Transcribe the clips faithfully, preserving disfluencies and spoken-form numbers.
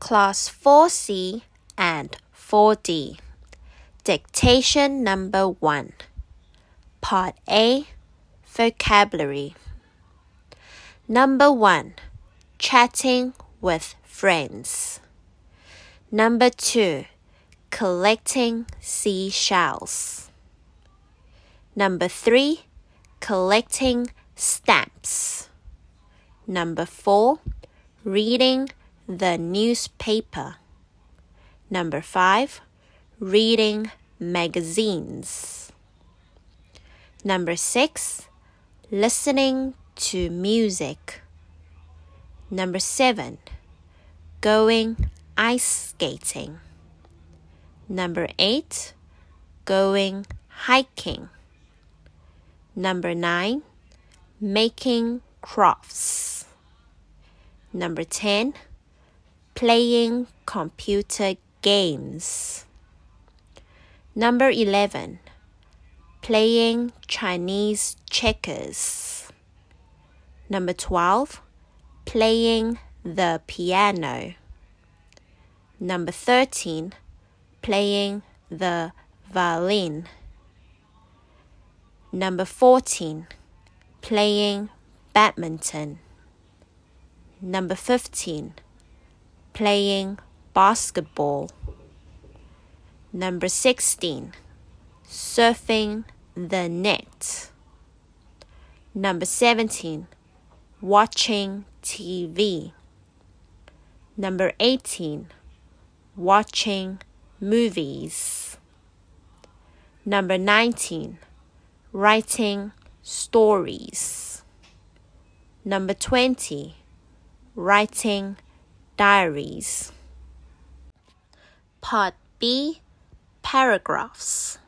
Class four C and four D. Dictation number one. Part A, Vocabulary. Number one, chatting with friends. Number two, collecting seashells. Number three, collecting stamps. Number four, reading the newspaper. Number five, reading magazines. Number six, listening to music. Number seven, going ice skating. Number eight, going hiking. Number nine, making crafts. Number ten, playing computer games. Number eleven, playing Chinese checkers. Number twelve, playing the piano. Number thirteen, playing the violin. Number fourteen, playing badminton. Number fifteen, playing basketball. Number sixteen, surfing the net. Number seventeen, watching T V. Number eighteen, watching movies. Number nineteen, writing stories. Number twenty, writing diaries. Part B, Paragraphs.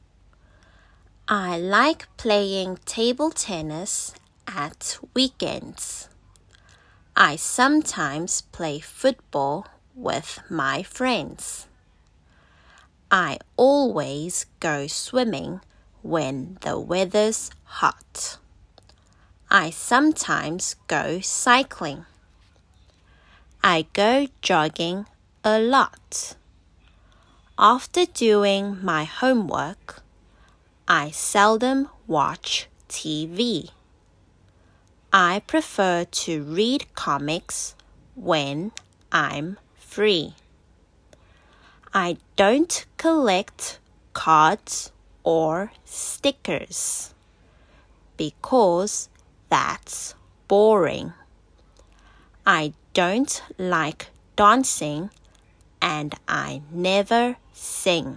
I like playing table tennis at weekends. I sometimes play football with my friends. I always go swimming when the weather's hot. I sometimes go cycling. I go jogging a lot. After doing my homework, I seldom watch T V. I prefer to read comics when I'm free. I don't collect cards or stickers because that's boring. I don't like dancing and I never sing.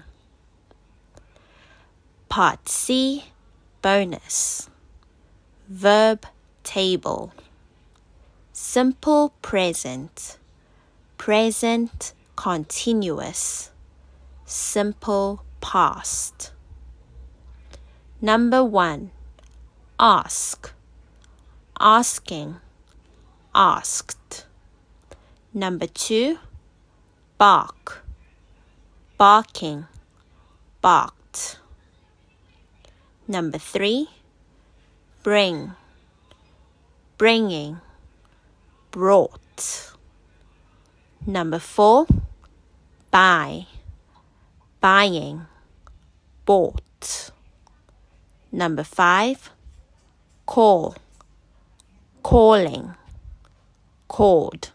Part C, Bonus. Verb table. Simple present. Present continuous. Simple past. Number one, ask. Asking. Asked. Number two, bark. Barking. Barked. Number three, bring. Bringing. Brought. Number four, buy. Buying. Bought. Number five, call. Calling. Called.